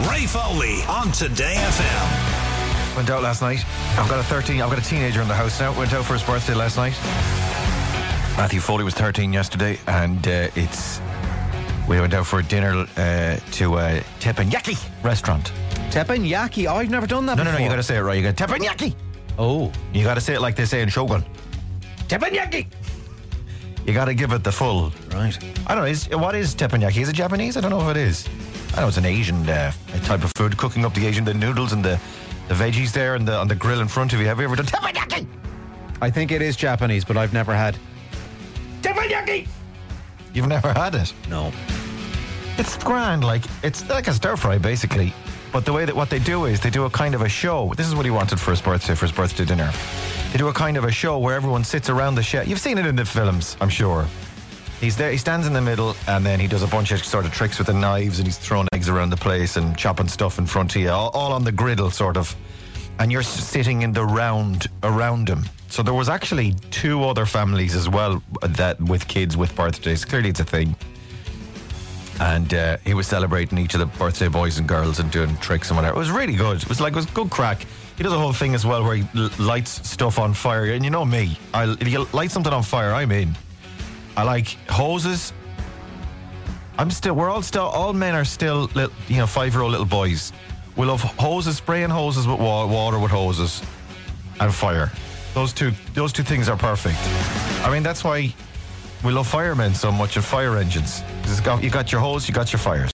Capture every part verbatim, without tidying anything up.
Ray Foley on Today F M. Went out last night. I've got a thirteen. I've got a teenager in the house now. Went out for his birthday last night. Matthew Foley was thirteen yesterday, and uh, it's we went out for dinner uh, to uh, Teppanyaki restaurant. Teppanyaki? Oh, I've never done that No, before. no, no. You got to say it right. You got Teppanyaki. Oh, You got to say it like they say in Shogun. Teppanyaki. You got to give it the full. right. I don't know. Is, what is teppanyaki? Is it Japanese? I don't know if it is. I know it's an Asian uh, type of food. Cooking up the Asian, the noodles and the, the veggies there and the, on the grill in front of you. Have you ever done teppanyaki? I think it is Japanese, but I've never had. Teppanyaki. You've never had it? No. It's grand. Like it's like a stir fry basically. But the way that what they do is they do a kind of a show. This is what he wanted for his birthday, for his birthday dinner. They do a kind of a show where everyone sits around the chef. You've seen it in the films, I'm sure. He's there, he stands in the middle, and then he does a bunch of sort of tricks with the knives, and he's throwing eggs around the place and chopping stuff in front of you, all, all on the griddle, sort of. And you're s- sitting in the round around him. So there was actually two other families as well that with kids with birthdays. Clearly it's a thing. And uh, he was celebrating each of the birthday boys and girls and doing tricks and whatever. It was really good. It was like, it was good crack. He does a whole thing as well where he l- lights stuff on fire. And you know me, I'll, if you light something on fire, I'm in. I like hoses. I'm still, we're all still, all men are still, little, you know, five-year-old little boys. We love hoses, spraying hoses with wa- water with hoses and fire. Those two, those two things are perfect. I mean, that's why we love firemen so much and fire engines. It's got, you got your hose, you got your fires.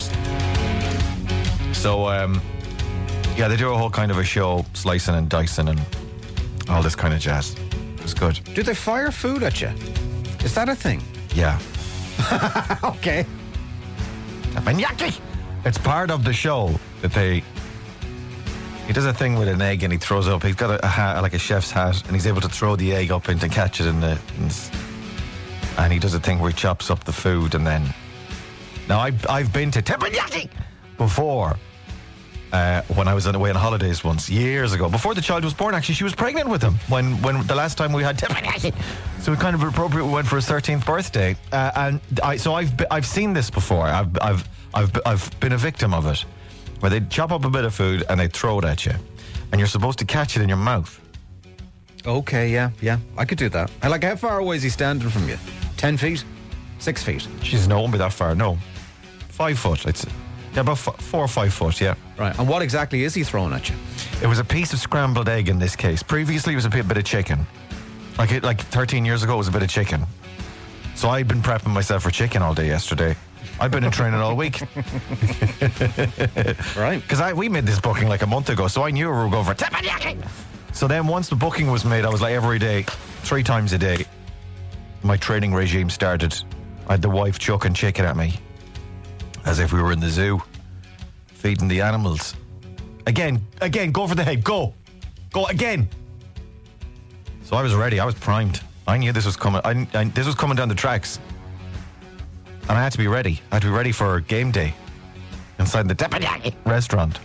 So, um, yeah, they do a whole kind of a show, slicing and dicing and all this kind of jazz. It's good. Do they fire food at you? Is that a thing? Yeah. Okay. Teppanyaki. It's part of the show that they. He does a thing with an egg and he throws up. He's got a, a hat, like a chef's hat, and he's able to throw the egg up and to catch it in the. In, and he does a thing where he chops up the food and then. Now I I've been to teppanyaki before. Uh, when I was on away on holidays once years ago, before the child was born, actually, she was pregnant with him when when the last time we had teppanyaki. So it kind of appropriate. We went for his thirteenth birthday, uh, and I so I've I've seen this before. I've I've I've I've been a victim of it, where they chop up a bit of food and they throw it at you, and you're supposed to catch it in your mouth. Okay, yeah, yeah. I could do that. I like, how far away is he standing from you? Ten feet? Six feet? Jeez, no, it won't be that far. No, five foot. It's yeah, about f- four or five foot. Yeah. Right. And what exactly is he throwing at you? It was a piece of scrambled egg in this case. Previously, it was a bit, bit of chicken. Like it, like thirteen years ago, it was a bit of chicken. So I'd been prepping myself for chicken all day yesterday. I've been in training all week. Right. Because I we made this booking like a month ago, so I knew we were going for teppanyaki. So then once the booking was made, I was like every day, three times a day, my training regime started. I had the wife chucking chicken at me as if we were in the zoo, feeding the animals. Again, again, go for the head, go. Go again. So I was ready, I was primed. I knew this was coming, I, I, this was coming down the tracks. And I had to be ready. I had to be ready for game day inside the teppanyaki restaurant.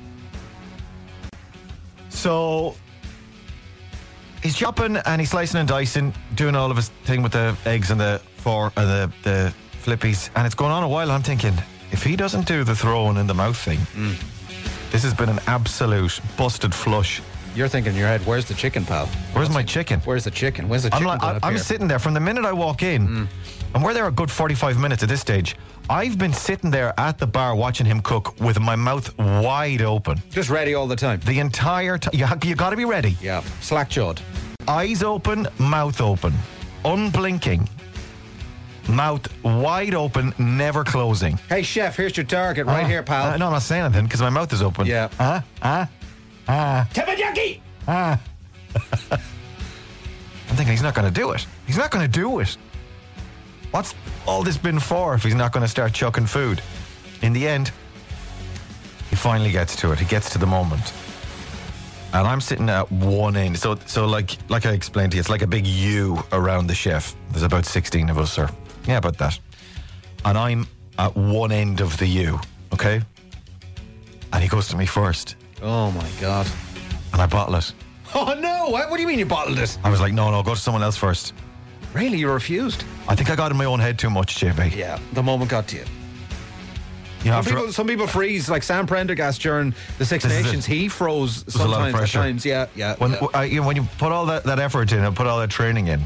So he's chopping and he's slicing and dicing, doing all of his thing with the eggs and the four, uh, the, the flippies. And it's going on a while. I'm thinking, if he doesn't do the throwing in the mouth thing, mm. this has been an absolute busted flush. You're thinking in your head, where's the chicken, pal? Where's my chicken? Where's the chicken? Where's the I'm, chicken? like, going I, up I'm here? sitting there from the minute I walk in, mm. and we're there a good forty-five minutes at this stage. I've been sitting there at the bar watching him cook with my mouth wide open. Just ready all the time. The entire time. You, ha- you got to be ready. Yeah, slack-jawed. Eyes open, mouth open. Unblinking. Mouth wide open, never closing. Hey, chef, here's your target right Ah, here, pal. Uh, no, I'm not saying anything because my mouth is open. Yeah. Ah, ah, ah. Teppanyaki! Ah. I'm thinking he's not going to do it. He's not going to do it. What's all this been for if he's not going to start chucking food? In the end, he finally gets to it. He gets to the moment. And I'm sitting at one end. So, so like like I explained to you, it's like a big U around the chef. There's about sixteen of us, or yeah, about that. And I'm at one end of the U, okay? And he goes to me first. Oh, my God. And I bottle it. Oh, no! What, what do you mean you bottled it? I was like, no, no, go to someone else first. Really? You refused? I think I got in my own head too much, J B. Yeah, the moment got to you. You Some have to- people, some people freeze, like Sam Prendergast during the Six This is Nations. it. He froze There's a lot of sometimes at pressure. times. Yeah, yeah. When, yeah. uh, you know, when you put all that, that effort in and put all that training in,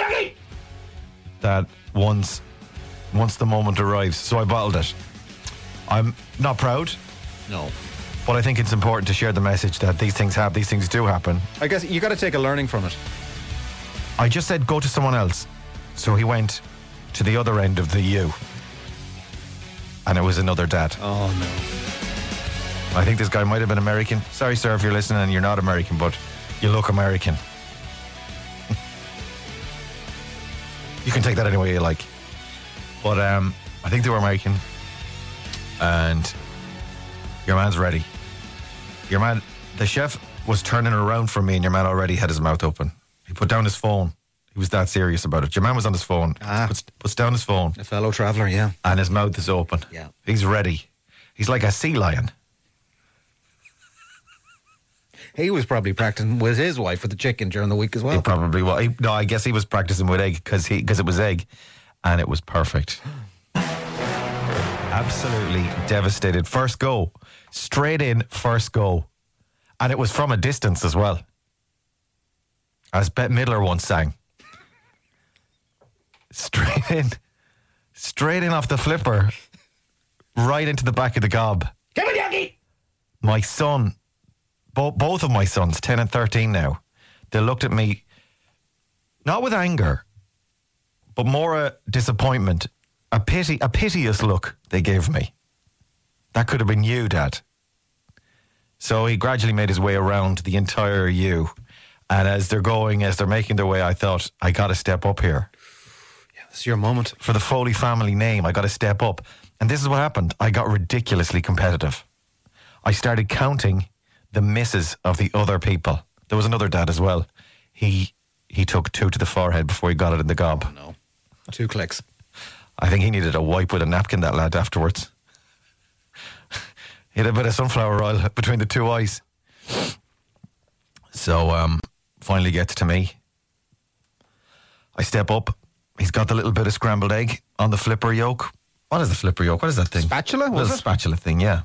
that once once the moment arrives, so I bottled it. I'm not proud, No. but I think it's important to share the message that these things have, these things do happen. I guess you got to take a learning from it. I just said go to someone else, so he went to the other end of the U, and it was another dad. Oh, no. I think this guy might have been American. Sorry, sir, if you're listening and you're not American, but you look American. You can take that any way you like. But um, I think they were American. And your man's ready. Your man, the chef was turning around for me, and your man already had his mouth open. He put down his phone. He was that serious about it. Your man was on his phone. Ah. Puts, puts down his phone, A fellow traveller, yeah. and his mouth is open. Yeah. He's ready. He's like a sea lion. He was probably practicing with his wife with the chicken during the week as well. He probably was. He, no, I guess he was practicing with egg because he because it was egg, and it was perfect. Absolutely devastated. First go, straight in, first go, and it was from a distance as well. As Bette Midler once sang, straight in, straight in off the flipper, right into the back of the gob. Come on, Yogi! My son, bo- both of my sons, ten and thirteen now, they looked at me, not with anger, but more a disappointment, a pity, a piteous look they gave me. That could have been you, Dad. So he gradually made his way around the entire U. And as they're going, as they're making their way, I thought, I got to step up here. Yeah, this is your moment. For the Foley family name, I got to step up. And this is what happened. I got ridiculously competitive. I started counting the misses of the other people. There was another dad as well. He he took two to the forehead before he got it in the gob. Oh, no. Two clicks. I think he needed a wipe with a napkin, that lad, afterwards. He had a bit of sunflower oil between the two eyes. So, um, finally gets to me. I step up. He's got the little bit of scrambled egg on the flipper yoke. What is the flipper yoke? What is that thing? Spatula, was Little it? spatula thing, yeah.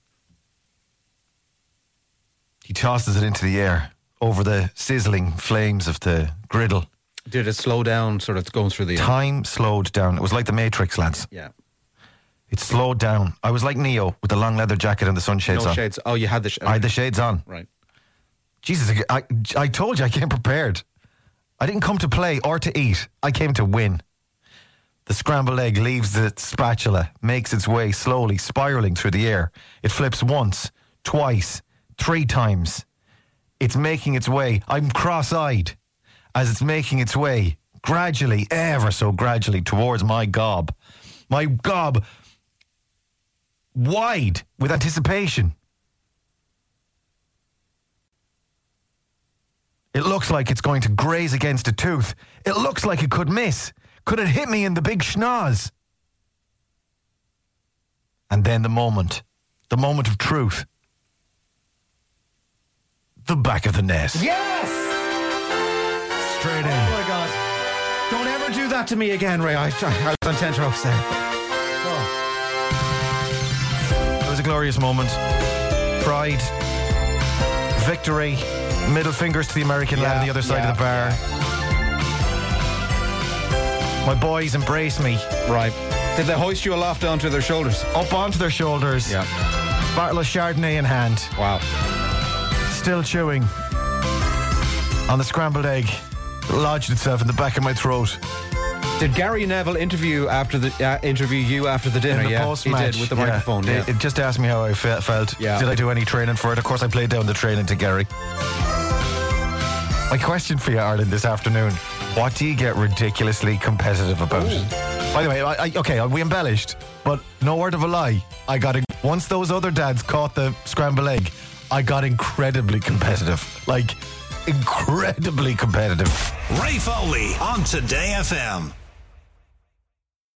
He tosses it into the air over the sizzling flames of the griddle. Did it slow down, sort of going through the... Time slowed down. It was like the Matrix, lads. Yeah. It slowed down. I was like Neo with the long leather jacket and the sunshades No on. shades. Oh, you had the... Sh- I had the shades on. Right. Jesus, I, I told you I came prepared. I didn't come to play or to eat. I came to win. The scrambled egg leaves the spatula, makes its way slowly, spiraling through the air. It flips once, twice, three times. It's making its way. I'm cross-eyed as it's making its way, gradually, ever so gradually, towards my gob. My gob, wide with anticipation. It looks like it's going to graze against a tooth. It looks like it could miss. Could it hit me in the big schnoz? And then the moment, the moment of truth. The back of the net. Yes! Straight in. Oh, my God. Don't ever do that to me again, Ray. I, I was on ten ropes there. Oh. It was a glorious moment. Pride. Victory. Middle fingers to the American lad on the other side yeah, of the bar. yeah. My boys embrace me. Right. Did they hoist you aloft onto their shoulders? Up onto their shoulders. Yeah. Bottle of Chardonnay in hand. Wow. Still chewing on the scrambled egg that lodged itself in the back of my throat. Did Gary Neville interview after the uh, interview you after the dinner? In the yeah, post-match, he did with the yeah. microphone. Yeah. It, it just asked me how I fe- felt. Yeah. Did I do any training for it? Of course, I played down the training to Gary. My question for you, Arlen, this afternoon: what do you get ridiculously competitive about? Ooh. By the way, I, I, okay, we embellished, but no word of a lie. I got in, once those other dads caught the scrambled egg, I got incredibly competitive. Like, incredibly competitive. Ray Foley on Today F M.